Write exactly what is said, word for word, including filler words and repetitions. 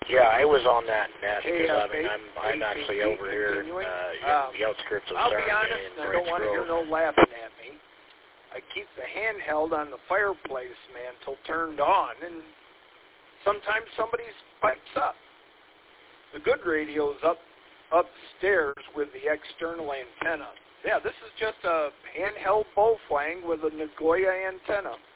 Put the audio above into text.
Yeah, I was on that nest Hey, because uh, I mean, I'm I'm hey, actually hey, over here in continuing. uh, Um, the outskirts of I'll be Sarnia honest, in and I Brights don't want to hear Grove. no laughing at me. I keep the handheld on the fireplace mantle turned on, and sometimes somebody's pipes up. The good radio's up upstairs with the external antenna. Yeah, this is just a handheld Bowflang with a Nagoya antenna.